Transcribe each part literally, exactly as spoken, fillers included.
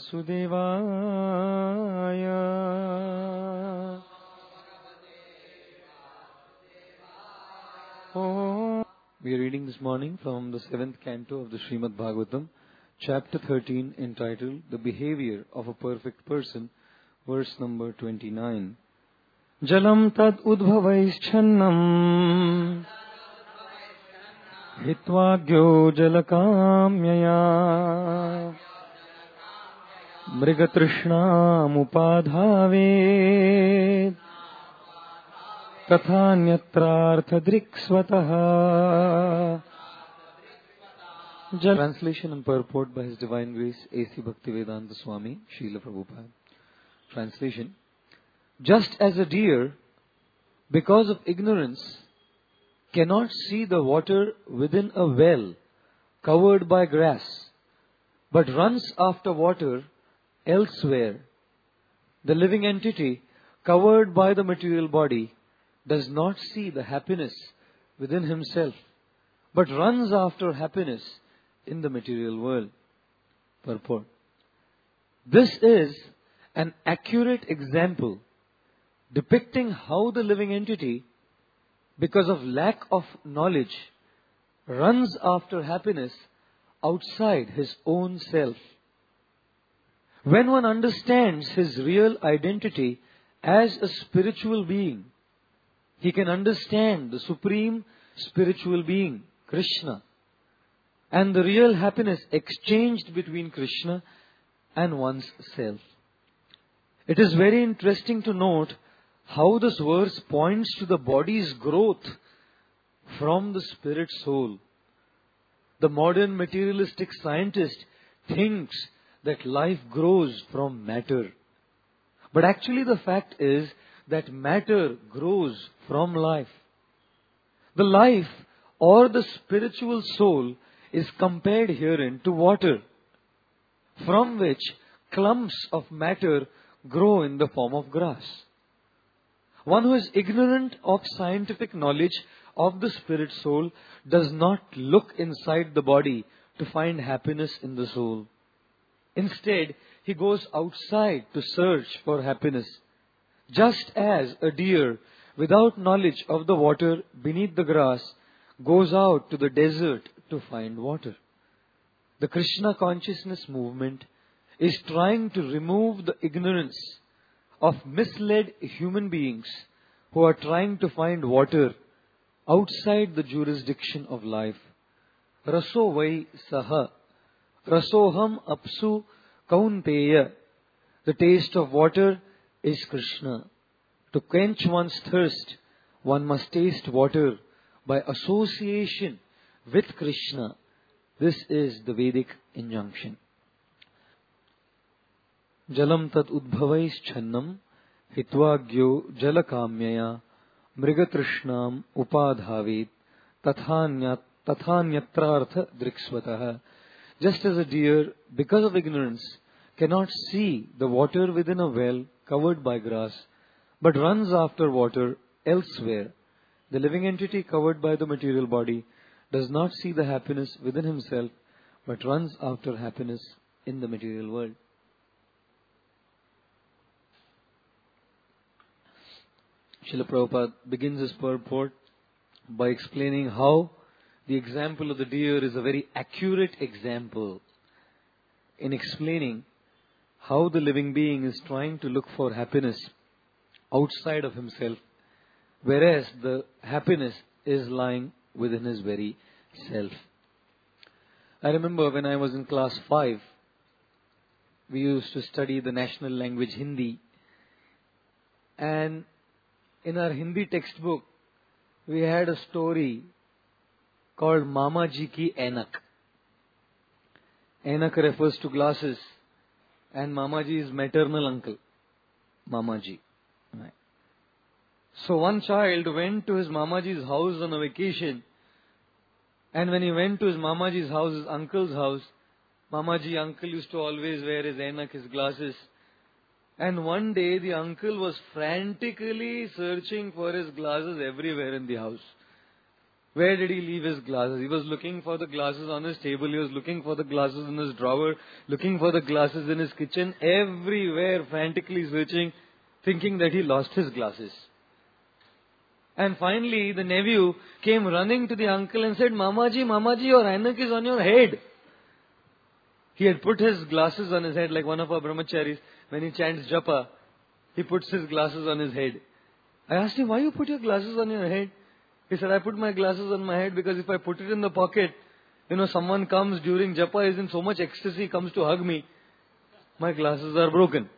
Vasudevaya. Oh. We are reading this morning from the seventh canto of the Srimad Bhagavatam, chapter thirteen, entitled The Behavior of a Perfect Person, verse number twenty-nine. Jalam tad udbhavaischannam hitvagyo jalakamyaya mrigatrishnam upadhavet tatha nyatrartha driksvataha. Translation and purport by His Divine Grace A C Bhaktivedanta Swami Srila Prabhupada. Translation: just as a deer, because of ignorance, cannot see the water within a well covered by grass, but runs after water elsewhere, the living entity covered by the material body does not see the happiness within himself, but runs after happiness in the material world. Purport: this is an accurate example depicting how the living entity, because of lack of knowledge, runs after happiness outside his own self. When one understands his real identity as a spiritual being, he can understand the supreme spiritual being, Krishna, and the real happiness exchanged between Krishna and one's self. It is very interesting to note how this verse points to the body's growth from the spirit soul. The modern materialistic scientist thinks that life grows from matter. But actually the fact is that matter grows from life. The life or the spiritual soul is compared herein to water, from which clumps of matter grow in the form of grass. One who is ignorant of scientific knowledge of the spirit soul does not look inside the body to find happiness in the soul. Instead, he goes outside to search for happiness. Just as a deer, without knowledge of the water beneath the grass, goes out to the desert to find water. The Krishna consciousness movement is trying to remove the ignorance of misled human beings who are trying to find water outside the jurisdiction of life. Raso vai saha, rasoham apsu kaunteya. The taste of water is Krishna. To quench one's thirst, one must taste water by association with Krishna. This is the Vedic injunction. Jalam tat udbhavais channam hitvagyo jalakamyaya mrigatrishnam upadhavet tathanyatrartha driksvataha. Just as a deer, because of ignorance, cannot see the water within a well covered by grass, but runs after water elsewhere, the living entity covered by the material body does not see the happiness within himself, but runs after happiness in the material world. Srila Prabhupada begins his purport by explaining how the example of the deer is a very accurate example in explaining how the living being is trying to look for happiness outside of himself, whereas the happiness is lying within his very self. I remember when I was in class five, we used to study the national language Hindi, and in our Hindi textbook, we had a story called Mama Ji Ki Ainak. Ainak refers to glasses, and Mama Ji is maternal uncle, Mama Ji. Right. So one child went to his Mama Ji's house on a vacation, and when he went to his Mama Ji's house, his uncle's house, Mama Ji uncle used to always wear his ainak, his glasses. And one day the uncle was frantically searching for his glasses everywhere in the house. Where did he leave his glasses? He was looking for the glasses on his table. He was looking for the glasses in his drawer. Looking for the glasses in his kitchen. Everywhere frantically searching, thinking that he lost his glasses. And finally, the nephew came running to the uncle and said, Mamaji, Mamaji, your Ainak is on your head. He had put his glasses on his head like one of our brahmacharis. When he chants japa, he puts his glasses on his head. I asked him, why you put your glasses on your head? He said, I put my glasses on my head because if I put it in the pocket, you know, someone comes during japa, is in so much ecstasy, comes to hug me. My glasses are broken.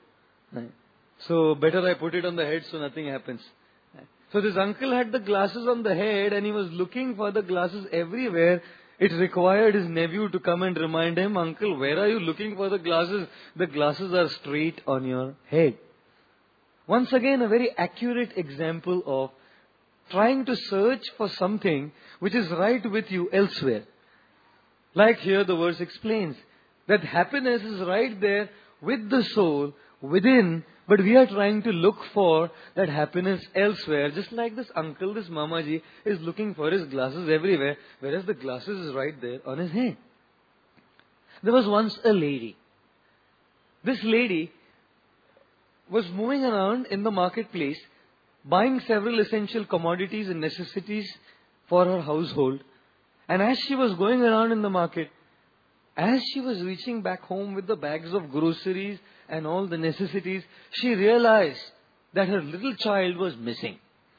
So better I put it on the head so nothing happens. So this uncle had the glasses on the head and he was looking for the glasses everywhere. It required his nephew to come and remind him, Uncle, where are you looking for the glasses? The glasses are straight on your head. Once again, a very accurate example of trying to search for something which is right with you elsewhere. Like here the verse explains that happiness is right there with the soul, within, but we are trying to look for that happiness elsewhere. Just like this uncle, this Mamaji, is looking for his glasses everywhere, whereas the glasses is right there on his head. There was once a lady. This lady was moving around in the marketplace, buying several essential commodities and necessities for her household. And as she was going around in the market, as she was reaching back home with the bags of groceries and all the necessities, she realized that her little child was missing.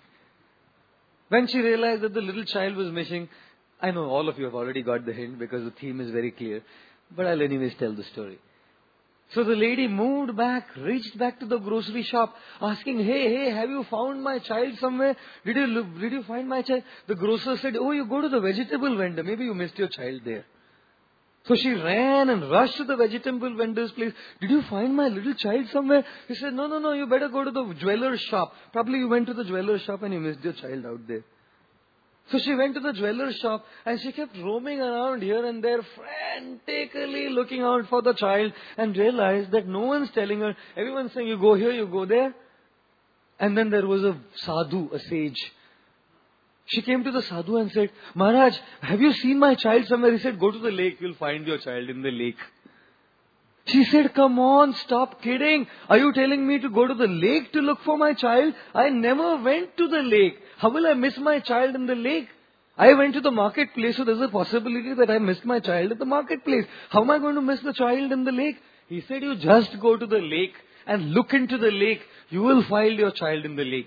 When she realized that the little child was missing, I know all of you have already got the hint because the theme is very clear, but I'll anyways tell the story. So the lady moved back, reached back to the grocery shop, asking, hey, hey, have you found my child somewhere? Did you look, did you find my child? The grocer said, oh, you go to the vegetable vendor. Maybe you missed your child there. So she ran and rushed to the vegetable vendor's place. Did you find my little child somewhere? He said, no, no, no, you better go to the jeweler's shop. Probably you went to the jeweler's shop and you missed your child out there. So she went to the jeweler's shop and she kept roaming around here and there, frantically looking out for the child, and realized that no one's telling her. Everyone's saying, you go here, you go there. And then there was a sadhu, a sage. She came to the sadhu and said, Maharaj, have you seen my child somewhere? He said, go to the lake, you'll find your child in the lake. She said, come on, stop kidding. Are you telling me to go to the lake to look for my child? I never went to the lake. How will I miss my child in the lake? I went to the marketplace, so there's a possibility that I missed my child at the marketplace. How am I going to miss the child in the lake? He said, you just go to the lake and look into the lake. You will find your child in the lake.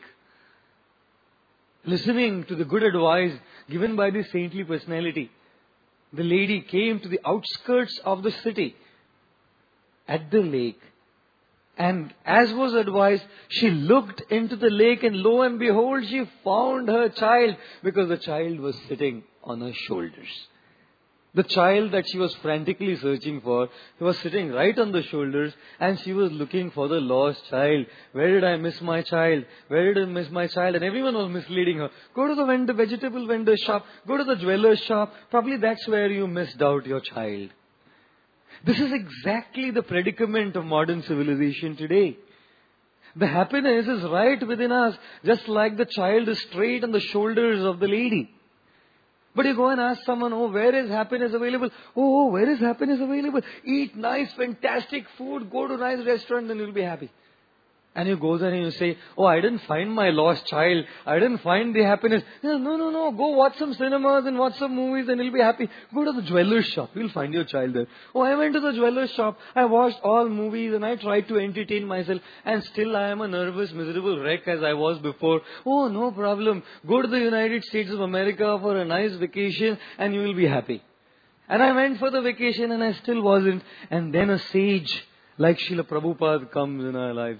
Listening to the good advice given by this saintly personality, the lady came to the outskirts of the city at the lake. And as was advised, she looked into the lake and lo and behold, she found her child because the child was sitting on her shoulders. The child that she was frantically searching for, he was sitting right on the shoulders and she was looking for the lost child. Where did I miss my child? Where did I miss my child? And everyone was misleading her. Go to the vendor, vegetable vendor shop. Go to the jeweler's shop. Probably that's where you missed out your child. This is exactly the predicament of modern civilization today. The happiness is right within us, just like the child is straight on the shoulders of the lady. But you go and ask someone, oh, where is happiness available? Oh, where is happiness available? Eat nice, fantastic food, go to nice restaurant, then you'll be happy. And you go there and you say, oh, I didn't find my lost child. I didn't find the happiness. No, no, no, no. Go watch some cinemas and watch some movies and you'll be happy. Go to the jeweler's shop. You'll find your child there. Oh, I went to the jeweler's shop. I watched all movies and I tried to entertain myself. And still I am a nervous, miserable wreck as I was before. Oh, no problem. Go to the United States of America for a nice vacation and you will be happy. And I went for the vacation and I still wasn't. And then a sage like Srila Prabhupada comes in our lives.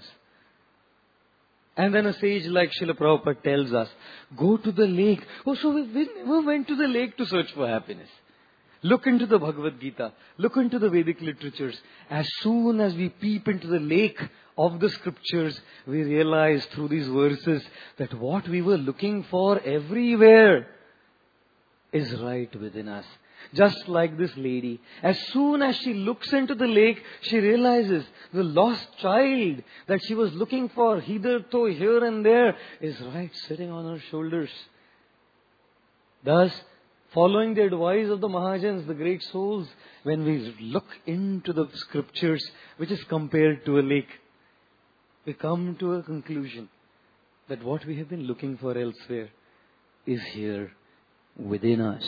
And then a sage like Srila Prabhupada tells us, go to the lake. Oh, so we, we never went to the lake to search for happiness. Look into the Bhagavad Gita. Look into the Vedic literatures. As soon as we peep into the lake of the scriptures, we realize through these verses that what we were looking for everywhere is right within us. Just like this lady, as soon as she looks into the lake, she realizes the lost child that she was looking for hitherto here and there is right sitting on her shoulders. Thus, following the advice of the Mahajans, the great souls, when we look into the scriptures, which is compared to a lake, we come to a conclusion that what we have been looking for elsewhere is here within us.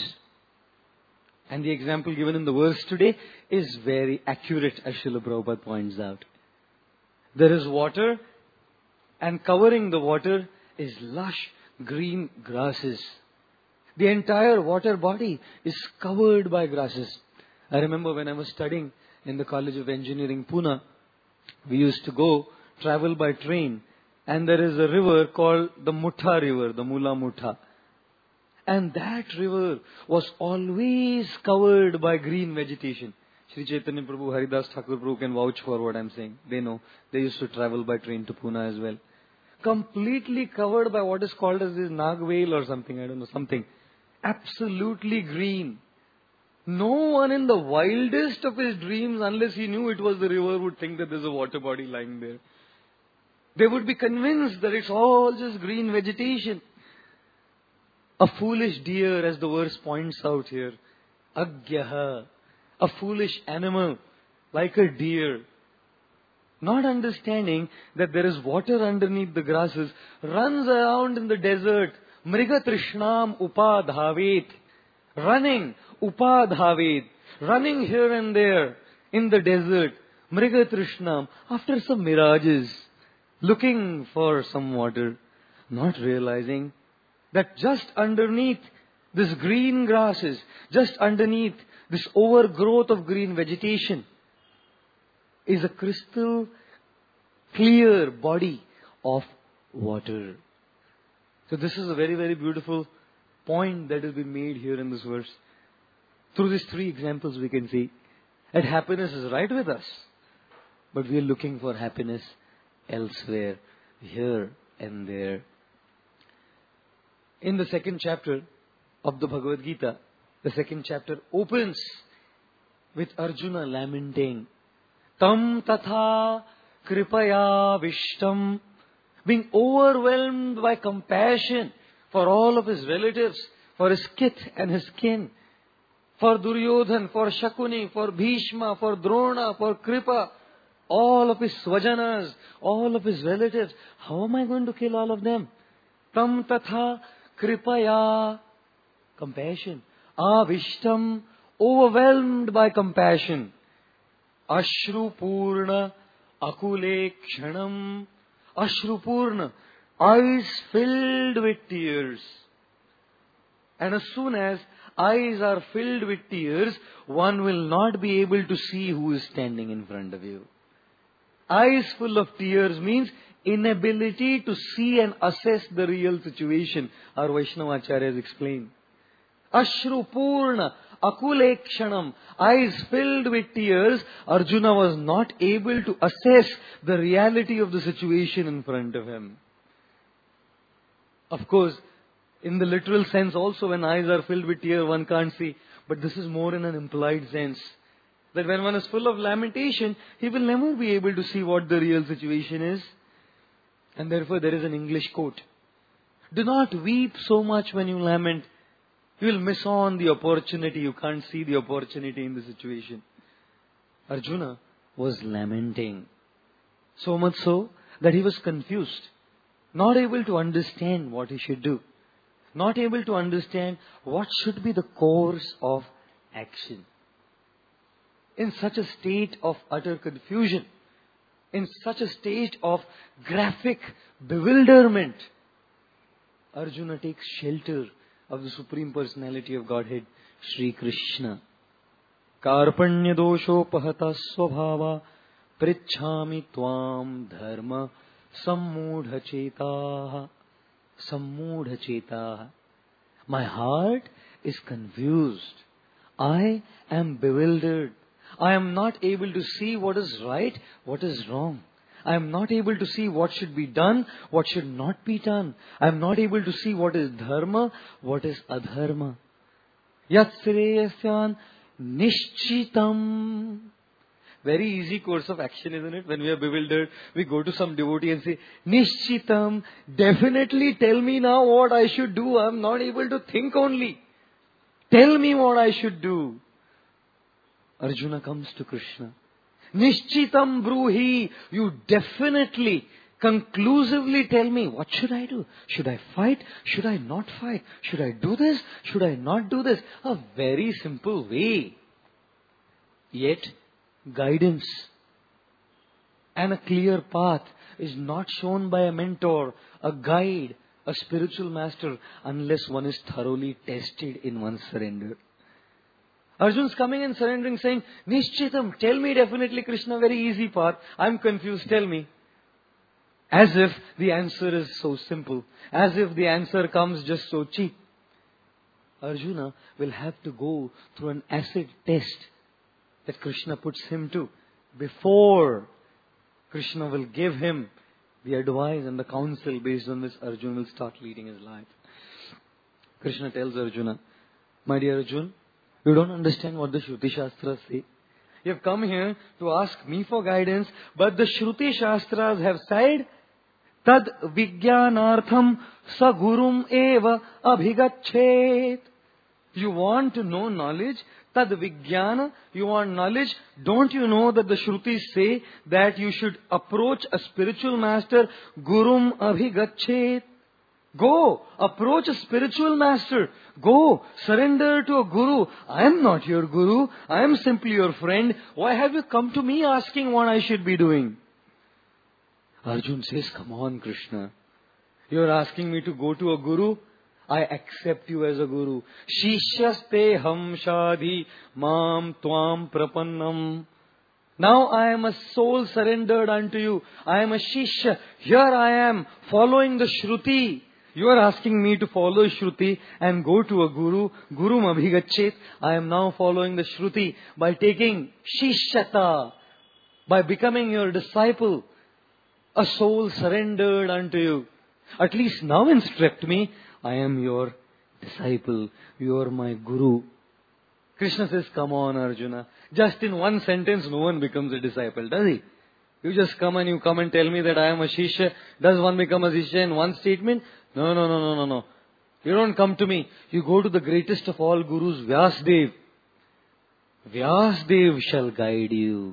And the example given in the verse today is very accurate, as Srila Prabhupada points out. There is water, and covering the water is lush green grasses. The entire water body is covered by grasses. I remember when I was studying in the College of Engineering, Pune, we used to go travel by train, and there is a river called the Mutha River, the Mula Mutha. And that river was always covered by green vegetation. Sri Chaitanya Prabhu, Haridas Thakur Prabhu can vouch for what I'm saying. They know. They used to travel by train to Pune as well. Completely covered by what is called as this Nagvel or something, I don't know, something. Absolutely green. No one in the wildest of his dreams, unless he knew it was the river, would think that there's a water body lying there. They would be convinced that it's all just green vegetation. A foolish deer, as the verse points out here. Agyaha. A foolish animal, like a deer. Not understanding that there is water underneath the grasses, runs around in the desert. Mriga Trishnam Upadhavet. Running, Upadhavet. Running here and there in the desert. Mriga Trishnam. After some mirages. Looking for some water. Not realizing that just underneath this green grasses, just underneath this overgrowth of green vegetation, is a crystal clear body of water. So this is a very, very beautiful point that has been made here in this verse. Through these three examples we can see that happiness is right with us, but we are looking for happiness elsewhere, here and there. In the second chapter of the Bhagavad Gita, the second chapter opens with Arjuna lamenting, Tam tatha kripaya vishtam, being overwhelmed by compassion for all of his relatives, for his kith and his kin, for Duryodhan, for Shakuni, for Bhishma, for Drona, for Kripa, all of his swajanas, all of his relatives. How am I going to kill all of them? Tam tatha kripaya, compassion. Avishtam, overwhelmed by compassion. Ashru purna akule kshanam. Ashru purna, eyes filled with tears. And as soon as eyes are filled with tears, one will not be able to see who is standing in front of you. Eyes full of tears means inability to see and assess the real situation. Our Vaishnava Acharyas explain. Ashru purna akule kshanam, eyes filled with tears. Arjuna was not able to assess the reality of the situation in front of him. Of course, in the literal sense also, when eyes are filled with tears, one can't see. But this is more in an implied sense. That when one is full of lamentation, he will never be able to see what the real situation is. And therefore there is an English quote. Do not weep so much when you lament. You will miss on the opportunity. You can't see the opportunity in the situation. Arjuna was lamenting. So much so that he was confused. Not able to understand what he should do. Not able to understand what should be the course of action. In such a state of utter confusion, in such a state of graphic bewilderment, Arjuna takes shelter of the Supreme Personality of Godhead, Sri Krishna. Karpanya dosho pahata svabhava prichhami tvam dharma sammudha chetaha. Sammudha chetaha. My heart is confused. I am bewildered. I am not able to see what is right, what is wrong. I am not able to see what should be done, what should not be done. I am not able to see what is dharma, what is adharma. Yat sreyasyan nishchitam. Very easy course of action, isn't it? When we are bewildered, we go to some devotee and say, Nishchitam, definitely tell me now what I should do. I am not able to think only. Tell me what I should do. Arjuna comes to Krishna. Nishchitam bruhi. You definitely, conclusively tell me, what should I do? Should I fight? Should I not fight? Should I do this? Should I not do this? A very simple way. Yet, guidance and a clear path is not shown by a mentor, a guide, a spiritual master, unless one is thoroughly tested in one's surrender. Arjuna's coming and surrendering, saying, Nishchitam, tell me definitely, Krishna, very easy path. I'm confused, tell me. As if the answer is so simple. As if the answer comes just so cheap. Arjuna will have to go through an acid test that Krishna puts him to before Krishna will give him the advice and the counsel based on which Arjuna will start leading his life. Krishna tells Arjuna, my dear Arjuna, you don't understand what the Shruti Shastras say. You have come here to ask me for guidance, but the Shruti Shastras have said, Tad Vijnanartham Sa Gurum Eva Abhigachet. You want to know knowledge? Tad Vijnana, you want knowledge? Don't you know that the Shrutis say that you should approach a spiritual master, Gurum Abhigachet? Go, approach a spiritual master. Go, surrender to a guru. I am not your guru. I am simply your friend. Why have you come to me asking what I should be doing? Arjuna says, come on, Krishna. You are asking me to go to a guru? I accept you as a guru. Shishyaste ham shadhi mam tvam prapannam. Now I am a soul surrendered unto you. I am a shishya. Here I am following the Shruti. You are asking me to follow Shruti and go to a guru. Guru Abhigachet. I am now following the Shruti by taking Shishyata. By becoming your disciple. A soul surrendered unto you. At least now instruct me. I am your disciple. You are my guru. Krishna says, come on Arjuna. Just in one sentence no one becomes a disciple, does he? You just come and you come and tell me that I am a Shishya. Does one become a Shishya in one statement? No, no, no, no, no, no. You don't come to me. You go to the greatest of all gurus, Vyasdev. Vyasdev shall guide you.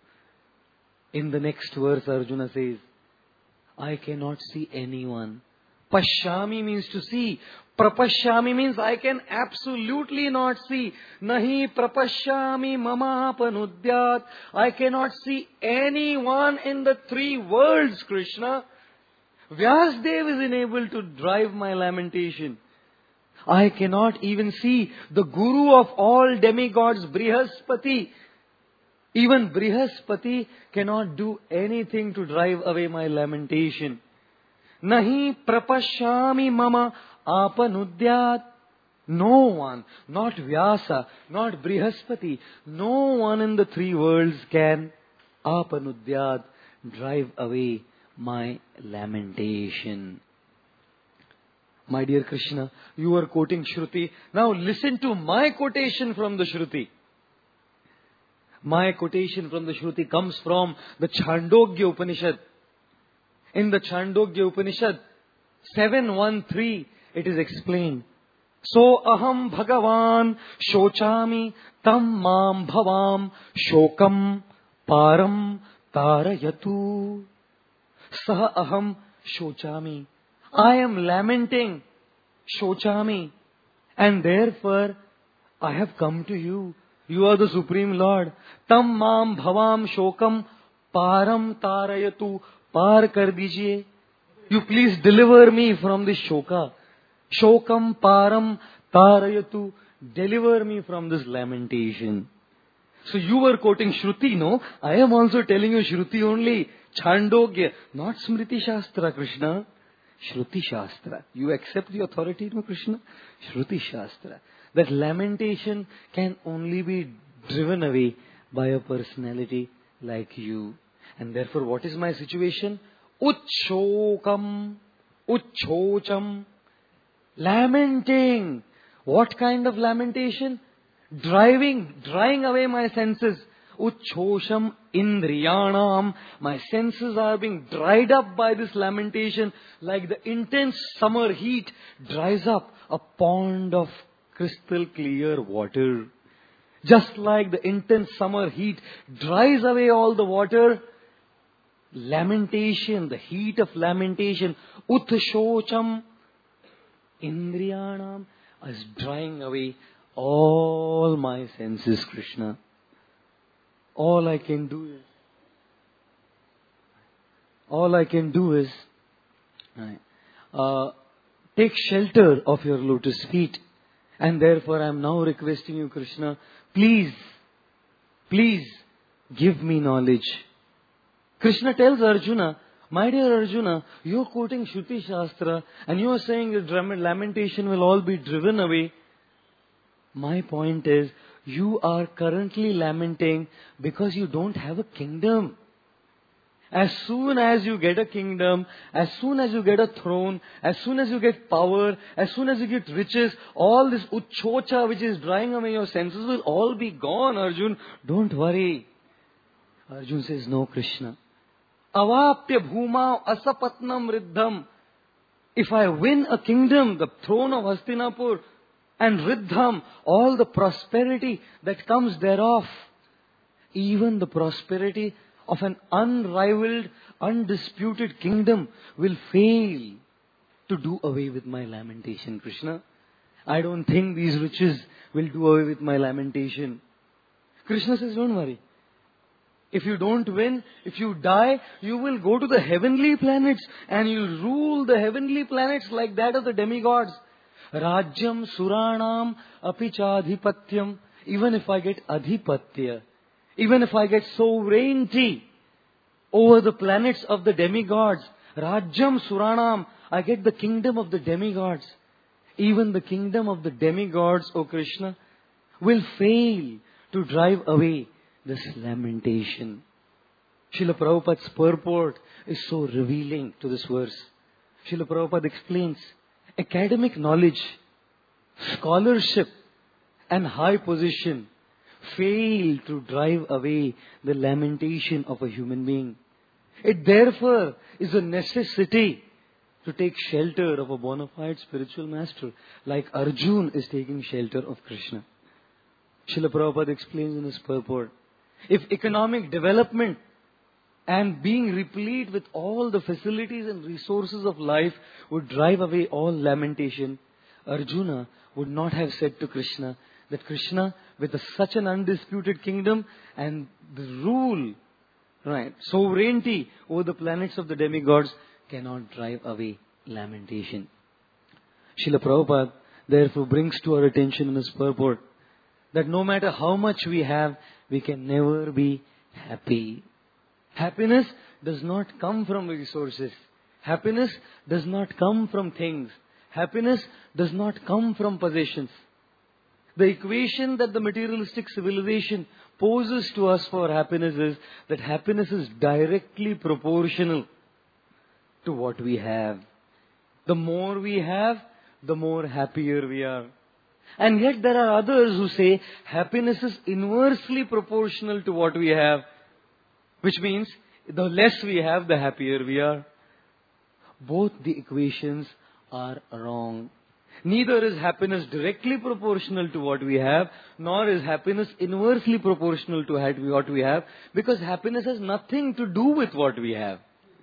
In the next verse, Arjuna says, I cannot see anyone. Pashyami means to see. Prapashyami means I can absolutely not see. Nahi prapashyami mamapanudyat. I cannot see anyone in the three worlds, Krishna. Vyasdev is enabled to drive my lamentation. I cannot even see the guru of all demigods, Brihaspati. Even Brihaspati cannot do anything to drive away my lamentation. Nahi prapashyami mama apanudyat. No one, not Vyasa, not Brihaspati, no one in the three worlds can apanudyat, drive away my lamentation. My dear Krishna, you are quoting Shruti. Now listen to my quotation from the Shruti. My quotation from the Shruti comes from the Chandogya Upanishad. In the Chandogya Upanishad, seven one three, it is explained. So aham bhagavan shochami tam mam bhavam shokam param tarayatu. Saha aham shochami. I am lamenting, shochami. And therefore, I have come to you. You are the Supreme Lord. Tam mam bhavam shokam param tarayatu. Par kar dijiye. You please deliver me from this shoka. Shokam param tarayatu. Deliver me from this lamentation. So you were quoting Shruti, no? I am also telling you Shruti only. Chandogya. Not Smriti Shastra, Krishna. Shruti Shastra. You accept the authority, no, Krishna? Shruti Shastra. That lamentation can only be driven away by a personality like you. And therefore, what is my situation? Uchshokam, uchhocham. Lamenting. What kind of lamentation? Driving, drying away my senses. Uchhosham indriyanam. My senses are being dried up by this lamentation like the intense summer heat dries up a pond of crystal clear water. Just like the intense summer heat dries away all the water, lamentation, the heat of lamentation, utshocham, indriyanam, is drying away all my senses, Krishna. All I can do is, all I can do is, uh, take shelter of your lotus feet. And therefore I am now requesting you, Krishna, please, please give me knowledge. Krishna tells Arjuna, my dear Arjuna, you are quoting Shruti Shastra and you are saying that lamentation will all be driven away. My point is, you are currently lamenting because you don't have a kingdom. As soon as you get a kingdom, as soon as you get a throne, as soon as you get power, as soon as you get riches, all this uchocha which is drying away your senses will all be gone, Arjun. Don't worry. Arjun says, no, Krishna. Avapya bhuma asapatnam riddham. If I win a kingdom, the throne of Hastinapur, and riddham, all the prosperity that comes thereof, even the prosperity of an unrivaled, undisputed kingdom will fail to do away with my lamentation, Krishna. I don't think these riches will do away with my lamentation. Krishna says, don't worry. If you don't win, if you die, you will go to the heavenly planets and you'll rule the heavenly planets like that of the demigods. Rajyam Suranam Apichadhipatyam. Even if I get adhipatya, even if I get sovereignty over the planets of the demigods, Rajyam Suranam, I get the kingdom of the demigods. Even the kingdom of the demigods, O Krishna, will fail to drive away this lamentation. Srila Prabhupada's purport is so revealing to this verse. Srila Prabhupada explains, academic knowledge, scholarship and high position fail to drive away the lamentation of a human being. It therefore is a necessity to take shelter of a bona fide spiritual master, like Arjun is taking shelter of Krishna. Srila Prabhupada explains in his purport, if economic development and being replete with all the facilities and resources of life would drive away all lamentation, Arjuna would not have said to Krishna that Krishna, with a, such an undisputed kingdom and the rule, right, sovereignty over the planets of the demigods, cannot drive away lamentation. Srila Prabhupada therefore brings to our attention in his purport that no matter how much we have, we can never be happy. Happiness does not come from resources. Happiness does not come from things. Happiness does not come from possessions. The equation that the materialistic civilization poses to us for happiness is that happiness is directly proportional to what we have. The more we have, the more happier we are. And yet there are others who say happiness is inversely proportional to what we have. Which means, the less we have, the happier we are. Both the equations are wrong. Neither is happiness directly proportional to what we have, nor is happiness inversely proportional to what we have, because happiness has nothing to do with what we have.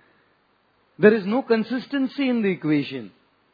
There is no consistency in the equation.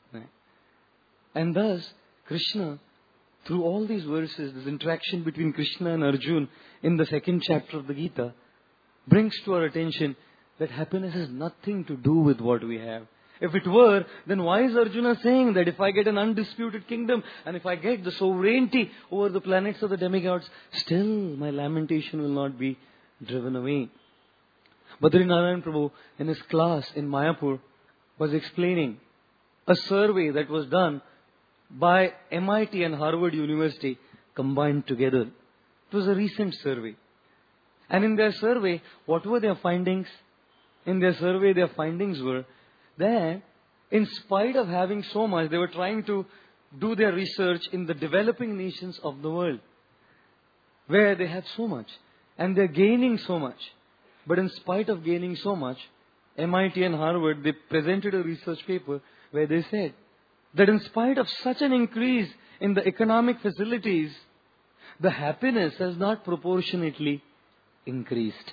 And thus, Krishna, through all these verses, this interaction between Krishna and Arjuna in the second chapter of the Gita, brings to our attention that happiness has nothing to do with what we have. If it were, then why is Arjuna saying that if I get an undisputed kingdom and if I get the sovereignty over the planets of the demigods, still my lamentation will not be driven away? Badri Narayan Prabhu, in his class in Mayapur, was explaining a survey that was done by M I T and Harvard University combined together. It was a recent survey. And in their survey, what were their findings? In their survey, their findings were that in spite of having so much, they were trying to do their research in the developing nations of the world, where they have so much and they're gaining so much. But in spite of gaining so much, M I T and Harvard, they presented a research paper where they said that in spite of such an increase in the economic facilities, the happiness has not proportionately increased.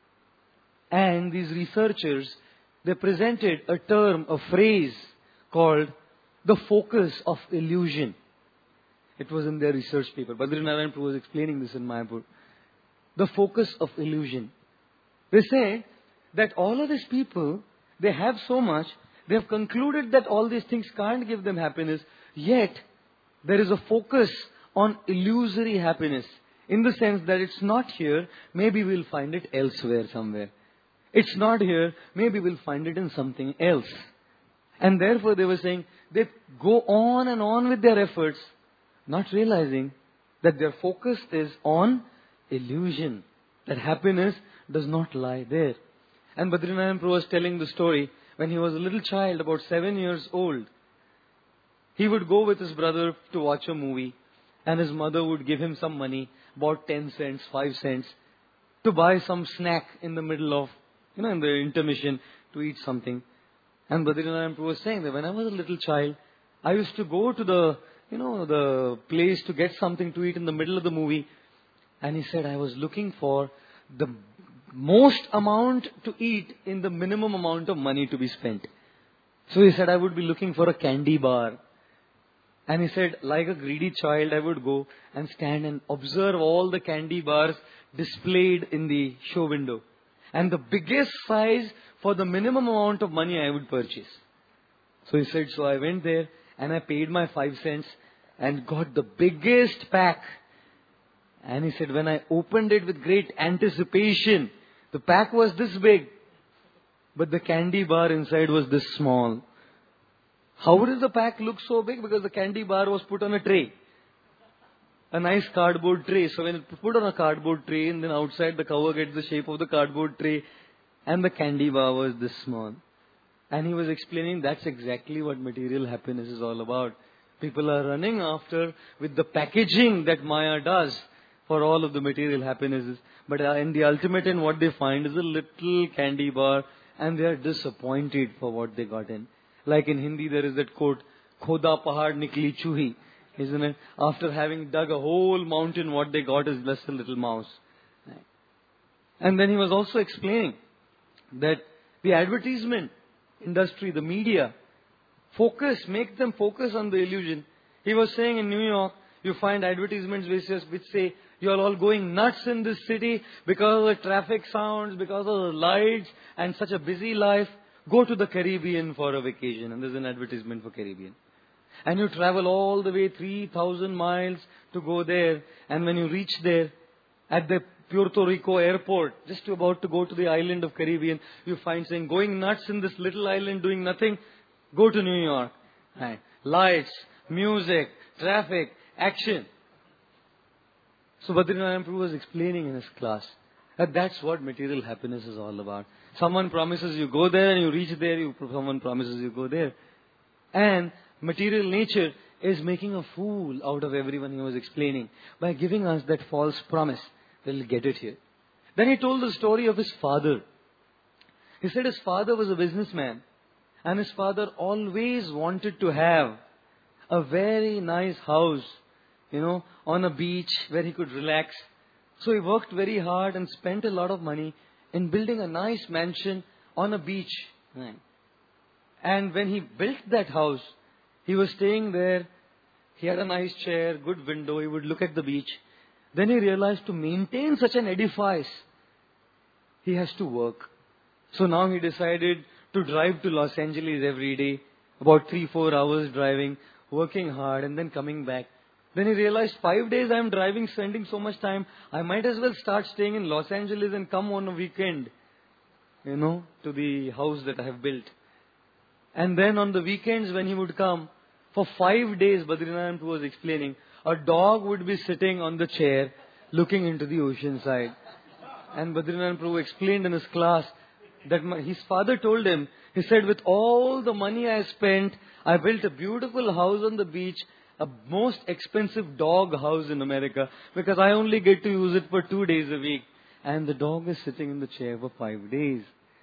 And these researchers, they presented a term, a phrase called the focus of illusion. It was in their research paper. Badrinarayan Prabhu was explaining this in Mayapur. The focus of illusion. They say that all of these people, they have so much, they have concluded that all these things can't give them happiness, yet there is a focus on illusory happiness. In the sense that it's not here, maybe we'll find it elsewhere somewhere. It's not here, maybe we'll find it in something else. And therefore they were saying, they go on and on with their efforts, not realizing that their focus is on illusion. That happiness does not lie there. And Badrinarayan Prabhu was telling the story, when he was a little child, about seven years old, he would go with his brother to watch a movie, and his mother would give him some money, about ten cents, five cents, to buy some snack in the middle of, you know, in the intermission, to eat something. And Badrinarayan Prabhu was saying that when I was a little child, I used to go to the, you know, the place to get something to eat in the middle of the movie. And he said, I was looking for the most amount to eat in the minimum amount of money to be spent. So he said, I would be looking for a candy bar. And he said, like a greedy child, I would go and stand and observe all the candy bars displayed in the show window. And the biggest size for the minimum amount of money I would purchase. So he said, so I went there and I paid my five cents and got the biggest pack. And he said, when I opened it with great anticipation, the pack was this big, but the candy bar inside was this small. How did the pack look so big? Because the candy bar was put on a tray. A nice cardboard tray. So when it's put on a cardboard tray, and then outside the cover gets the shape of the cardboard tray, and the candy bar was this small. And he was explaining that's exactly what material happiness is all about. People are running after with the packaging that Maya does for all of the material happinesses. But in the ultimate end, what they find is a little candy bar, and they are disappointed for what they got in. Like in Hindi, there is that quote, Khoda pahad nikli chuhi, isn't it? After having dug a whole mountain, what they got is just a little mouse. And then he was also explaining that the advertisement industry, the media, focus, make them focus on the illusion. He was saying in New York, you find advertisements which, which say, you are all going nuts in this city because of the traffic sounds, because of the lights and such a busy life. Go to the Caribbean for a vacation. And there's an advertisement for Caribbean. And you travel all the way three thousand miles to go there. And when you reach there, at the Puerto Rico airport, just about to go to the island of Caribbean, you find saying, going nuts in this little island doing nothing, go to New York. Right. Lights, music, traffic, action. So Badrinarayan Prabhu was explaining in his class that that's what material happiness is all about. Someone promises you go there and you reach there, you, someone promises you go there. And material nature is making a fool out of everyone, he was explaining, by giving us that false promise. We'll get it here. Then he told the story of his father. He said his father was a businessman. And his father always wanted to have a very nice house, you know, on a beach where he could relax. So he worked very hard and spent a lot of money in building a nice mansion on a beach. And when he built that house, he was staying there. He had a nice chair, good window. He would look at the beach. Then he realized to maintain such an edifice, he has to work. So now he decided to drive to Los Angeles every day, about three, four hours driving, working hard and then coming back. Then he realized five days I am driving, spending so much time, I might as well start staying in Los Angeles and come on a weekend, you know, to the house that I have built. And then on the weekends when he would come, for five days, Badrinarayan Prabhu was explaining, a dog would be sitting on the chair looking into the ocean side. And Badrinarayan Prabhu explained in his class that my, his father told him, he said, with all the money I spent, I built a beautiful house on the beach, a most expensive dog house in America, because I only get to use it for two days a week. And the dog is sitting in the chair for five days.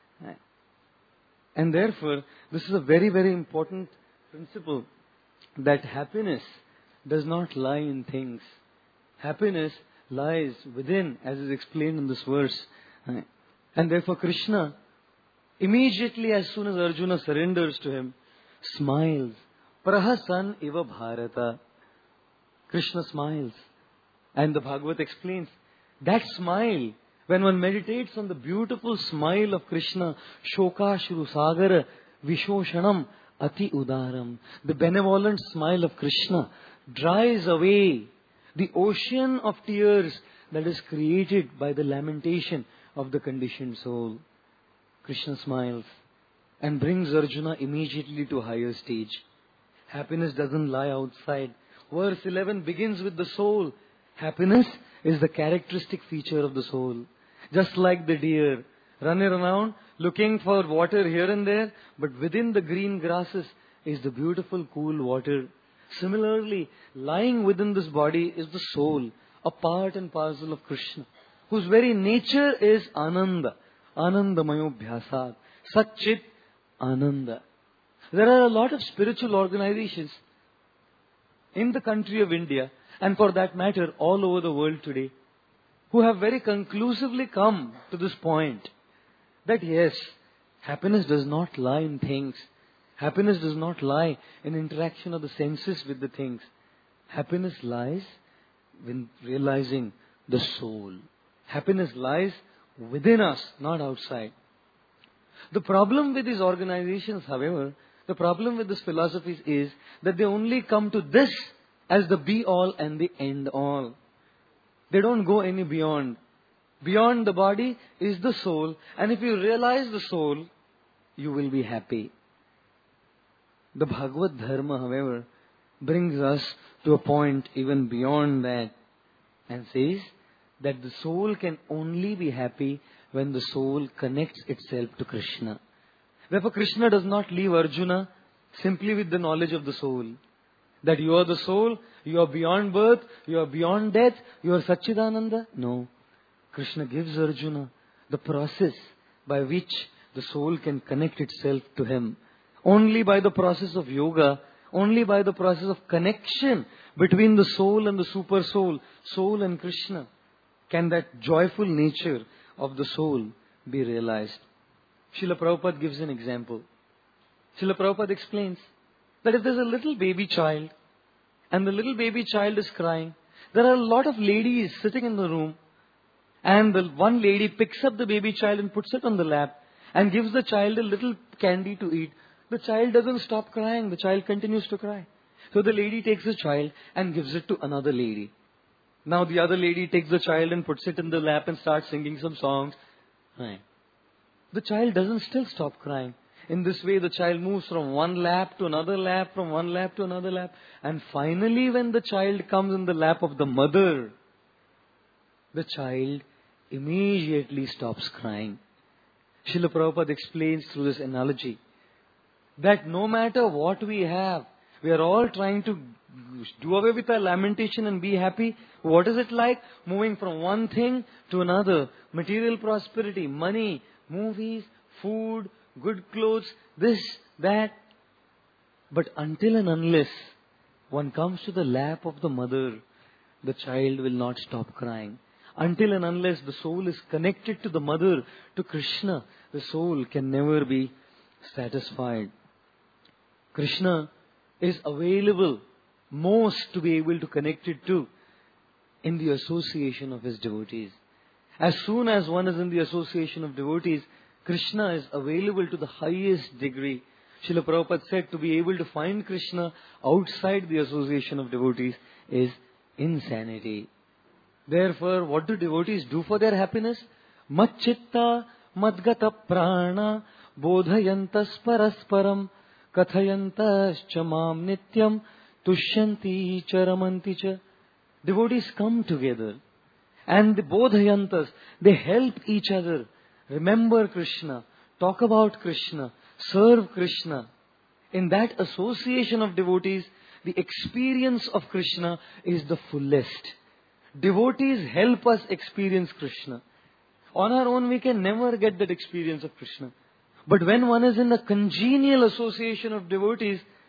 And therefore, this is a very, very important principle, that happiness does not lie in things. Happiness lies within, as is explained in this verse. And therefore Krishna, immediately as soon as Arjuna surrenders to him, smiles. Prahasan iva bharata. Krishna smiles. And the Bhagavad explains, that smile, when one meditates on the beautiful smile of Krishna, Shokashru Sagara Vishoshanam Ati Udaram, the benevolent smile of Krishna dries away the ocean of tears that is created by the lamentation of the conditioned soul. Krishna smiles and brings Arjuna immediately to a higher stage. Happiness doesn't lie outside. Verse eleven begins with the soul. Happiness is the characteristic feature of the soul. Just like the deer running around looking for water here and there, but within the green grasses is the beautiful cool water. Similarly, lying within this body is the soul, a part and parcel of Krishna, whose very nature is Ananda. Anandamayo Bhyasat. Satchit Ananda. There are a lot of spiritual organizations in the country of India, and for that matter, all over the world today, who have very conclusively come to this point that yes, happiness does not lie in things. Happiness does not lie in interaction of the senses with the things. Happiness lies in realizing the soul. Happiness lies within us, not outside. The problem with these organizations, however, the problem with these philosophies is that they only come to this as the be-all and the end-all. They don't go any beyond. Beyond the body is the soul, and if you realize the soul, you will be happy. The Bhagavad Dharma, however, brings us to a point even beyond that and says that the soul can only be happy when the soul connects itself to Krishna. Therefore, Krishna does not leave Arjuna simply with the knowledge of the soul. That you are the soul, you are beyond birth, you are beyond death, you are Satchidananda. No. Krishna gives Arjuna the process by which the soul can connect itself to him. Only by the process of yoga, only by the process of connection between the soul and the super soul, soul and Krishna, can that joyful nature of the soul be realized. Srila Prabhupada gives an example. Srila Prabhupada explains that if there's a little baby child and the little baby child is crying, there are a lot of ladies sitting in the room, and the one lady picks up the baby child and puts it on the lap and gives the child a little candy to eat. The child doesn't stop crying. The child continues to cry. So the lady takes the child and gives it to another lady. Now the other lady takes the child and puts it in the lap and starts singing some songs. Right. The child doesn't still stop crying. In this way, the child moves from one lap to another lap, from one lap to another lap. And finally, when the child comes in the lap of the mother, the child immediately stops crying. Srila Prabhupada explains through this analogy that no matter what we have, we are all trying to do away with our lamentation and be happy. What is it like? Moving from one thing to another. Material prosperity, money, movies, food, good clothes, this, that. But until and unless one comes to the lap of the mother, the child will not stop crying. Until and unless the soul is connected to the mother, to Krishna, the soul can never be satisfied. Krishna is available most to be able to connect it to in the association of his devotees. As soon as one is in the association of devotees, Krishna is available to the highest degree. Srila Prabhupada said to be able to find Krishna outside the association of devotees is insanity. Therefore, what do devotees do for their happiness? Matchitta madgata prana bodhayantas parasparam kathayantas chamam nityam tushyanti charamanti cha. Devotees come together and the bodhayantas, they help each other remember Krishna, talk about Krishna, serve Krishna. In that association of devotees, the experience of Krishna is the fullest. Devotees help us experience Krishna. On our own, we can never get that experience of Krishna. But when one is in a congenial association of devotees,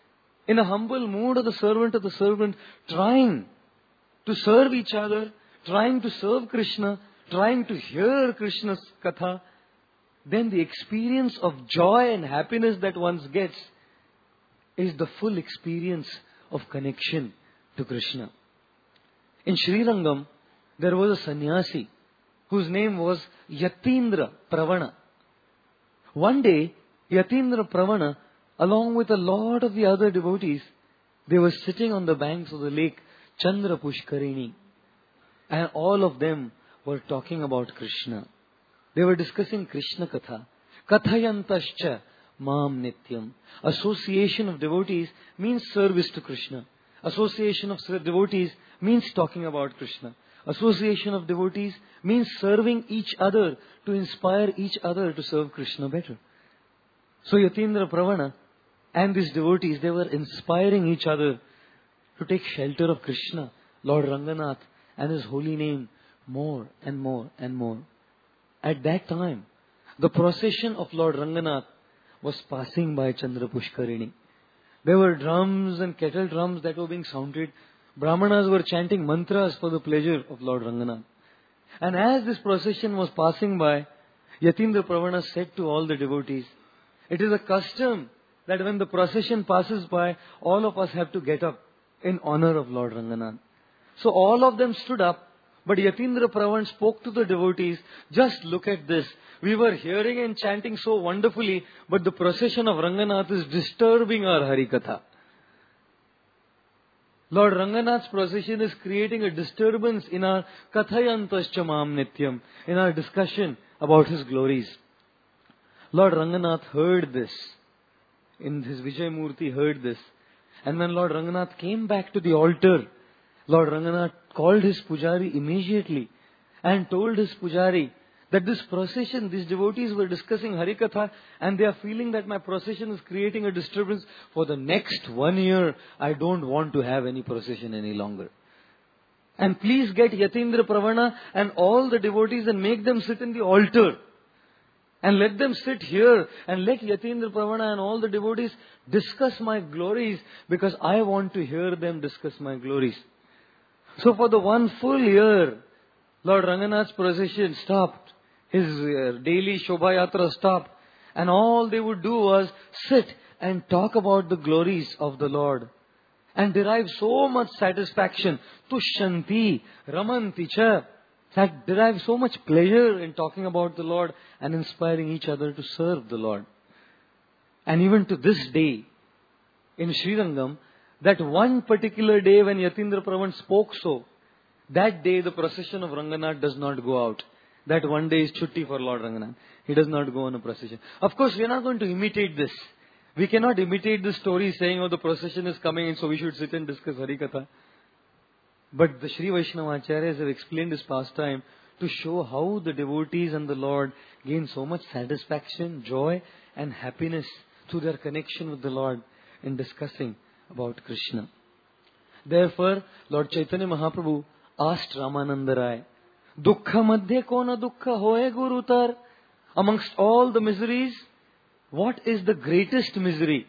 in a humble mood of the servant of the servant, trying to serve each other, trying to serve Krishna, trying to hear Krishna's katha, then the experience of joy and happiness that one gets is the full experience of connection to Krishna. In Srirangam, there was a sannyasi whose name was Yatindra Pravana. One day, Yatindra Pravana, along with a lot of the other devotees, they were sitting on the banks of the lake Chandra Pushkarini, and all of them were talking about Krishna. They were discussing Krishna Katha. Kathayantascha Mam Nityam. Association of devotees means service to Krishna. Association of devotees means talking about Krishna. Association of devotees means serving each other to inspire each other to serve Krishna better. So Yatindra Pravana and these devotees, they were inspiring each other to take shelter of Krishna, Lord Ranganath, and His holy name more and more and more. At that time, the procession of Lord Ranganath was passing by Chandra Pushkarini. There were drums and kettle drums that were being sounded. Brahmanas were chanting mantras for the pleasure of Lord Ranganath. And as this procession was passing by, Yatindra Pravana said to all the devotees, it is a custom that when the procession passes by, all of us have to get up in honor of Lord Ranganath. So all of them stood up. But Yatindra Pravana spoke to the devotees, just look at this. We were hearing and chanting so wonderfully, but the procession of Ranganath is disturbing our Harikatha. Lord Ranganath's procession is creating a disturbance in our Kathayantascha Mam Nityam, in our discussion about His glories. Lord Ranganath heard this. In his Vijay Murti heard this. And when Lord Ranganath came back to the altar, Lord Ranganath called his pujari immediately and told his pujari that this procession, these devotees were discussing Harikatha and they are feeling that my procession is creating a disturbance. For the next one year, I don't want to have any procession any longer. And please get Yatindra Pravana and all the devotees and make them sit in the altar. And let them sit here and let Yatindra Pravana and all the devotees discuss my glories, because I want to hear them discuss my glories. So for the one full year, Lord Ranganath's procession stopped. His uh, daily Shobha Yatra stopped. And all they would do was sit and talk about the glories of the Lord. And derive so much satisfaction. Tushyanti, Ramanti cha. That derive so much pleasure in talking about the Lord and inspiring each other to serve the Lord. And even to this day, in Srirangam, that one particular day when Yatindra Pravana spoke so, that day the procession of Ranganath does not go out. That one day is chutti for Lord Ranganath. He does not go on a procession. Of course, we are not going to imitate this. We cannot imitate the story saying, oh, the procession is coming and so we should sit and discuss Harikatha. But the Sri Vaishnava Acharyas have explained this pastime to show how the devotees and the Lord gain so much satisfaction, joy and happiness through their connection with the Lord in discussing about Krishna. Therefore, Lord Chaitanya Mahaprabhu asked Ramananda Rai, Dukkha madhye kona dukkha hoye gurutar? Amongst all the miseries, what is the greatest misery?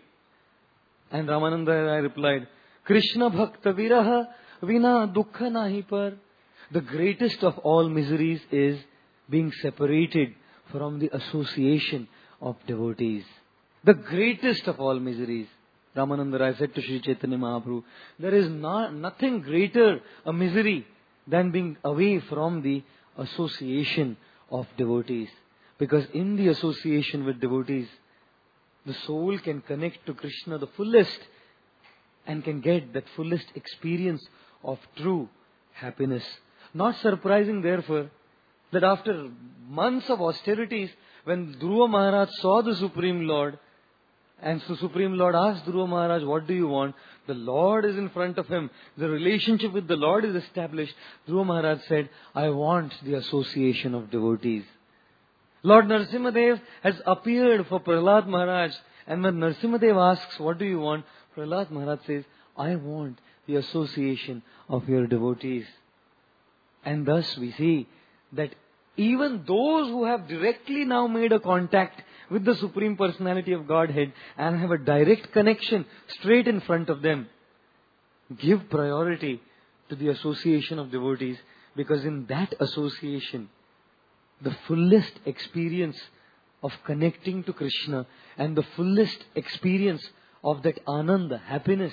And Ramananda Rai replied, Krishna bhakta viraha vina dukkha nahi par. The greatest of all miseries is being separated from the association of devotees. The greatest of all miseries. Ramananda Rai said to Sri Chaitanya Mahaprabhu, there is not, nothing greater a misery than being away from the association of devotees. Because in the association with devotees, the soul can connect to Krishna the fullest and can get that fullest experience of true happiness. Not surprising, therefore, that after months of austerities, when Dhruva Maharaj saw the Supreme Lord, and the Supreme Lord asked Dhruva Maharaj, what do you want? The Lord is in front of him. The relationship with the Lord is established. Dhruva Maharaj said, I want the association of devotees. Lord Narasimhadev has appeared for Prahlad Maharaj. And when Narasimhadev asks, what do you want? Prahlad Maharaj says, I want the association of your devotees. And thus we see that even those who have directly now made a contact with the Supreme Personality of Godhead and have a direct connection straight in front of them, give priority to the association of devotees, because in that association, the fullest experience of connecting to Krishna and the fullest experience of that ananda, happiness,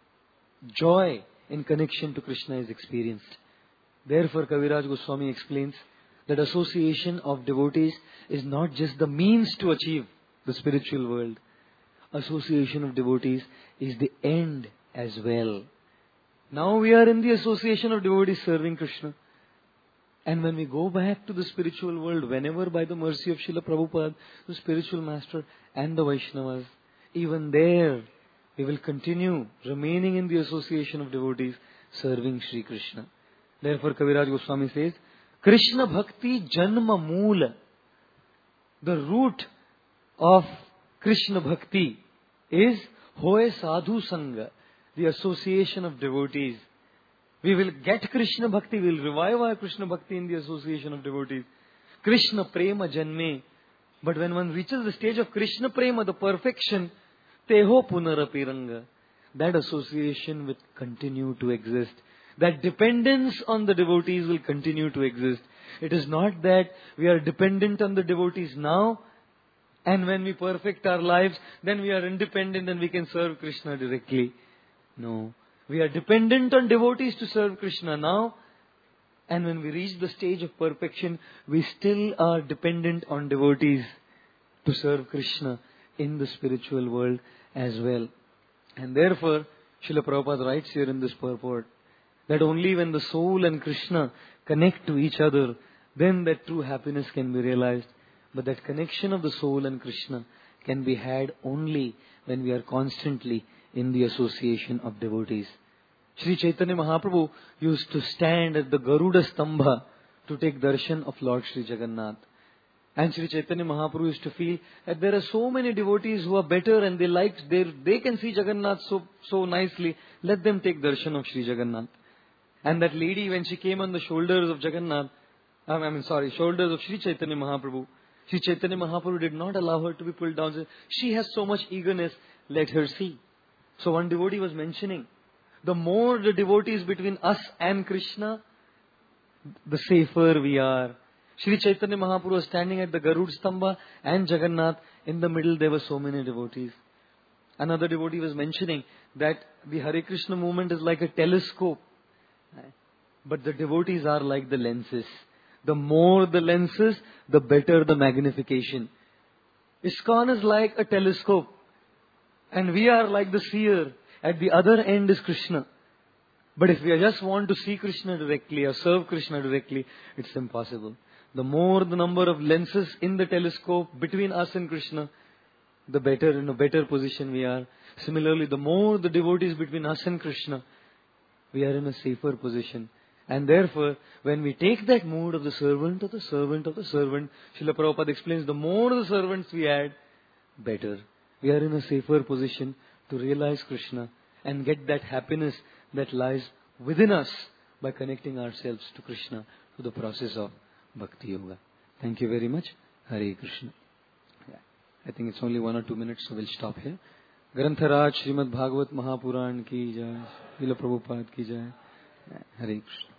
joy in connection to Krishna is experienced. Therefore, Kaviraj Goswami explains that association of devotees is not just the means to achieve the spiritual world. Association of devotees is the end as well. Now we are in the association of devotees serving Krishna. And when we go back to the spiritual world, whenever by the mercy of Srila Prabhupada, the spiritual master and the Vaishnavas, even there we will continue remaining in the association of devotees serving Sri Krishna. Therefore, Kaviraj Goswami says, Krishna Bhakti Janma Moola. The root of Krishna Bhakti is Hoye Sadhu Sangha, the association of devotees. We will get Krishna Bhakti, we will revive our Krishna Bhakti in the association of devotees. Krishna Prema Janme. But when one reaches the stage of Krishna Prema, the perfection, Teho Punarapiranga, that association will continue to exist. That dependence on the devotees will continue to exist. It is not that we are dependent on the devotees now, and when we perfect our lives, then we are independent and we can serve Krishna directly. No. We are dependent on devotees to serve Krishna now, and when we reach the stage of perfection, we still are dependent on devotees to serve Krishna in the spiritual world as well. And therefore, Srila Prabhupada writes here in this purport, that only when the soul and Krishna connect to each other, then that true happiness can be realized. But that connection of the soul and Krishna can be had only when we are constantly in the association of devotees. Sri Chaitanya Mahaprabhu used to stand at the Garuda Stambha to take darshan of Lord Sri Jagannath. And Sri Chaitanya Mahaprabhu used to feel that there are so many devotees who are better and they like, they, they can see Jagannath so, so nicely. Let them take darshan of Sri Jagannath. And that lady, when she came on the shoulders of Jagannath, I mean, sorry, shoulders of Sri Chaitanya Mahaprabhu, Sri Chaitanya Mahaprabhu did not allow her to be pulled down. She has so much eagerness, let her see. So one devotee was mentioning, the more the devotees between us and Krishna, the safer we are. Sri Chaitanya Mahaprabhu was standing at the Garud Stambha and Jagannath. In the middle there were so many devotees. Another devotee was mentioning that the Hare Krishna movement is like a telescope. But the devotees are like the lenses. The more the lenses, the better the magnification. ISKCON is like a telescope. And we are like the seer. At the other end is Krishna. But if we just want to see Krishna directly or serve Krishna directly, it's impossible. The more the number of lenses in the telescope between us and Krishna, the better, in a better position we are. Similarly, the more the devotees between us and Krishna, we are in a safer position. And therefore, when we take that mood of the servant of the servant of the servant, Srila Prabhupada explains, the more the servants we add, better. We are in a safer position to realize Krishna and get that happiness that lies within us by connecting ourselves to Krishna through the process of Bhakti Yoga. Thank you very much. Hare Krishna. Yeah. I think it's only one or two minutes, so we'll stop here. Grantharaj Srimad Bhagavat Mahapuran ki jai. Srila Prabhupada ki jai. Hare Krishna.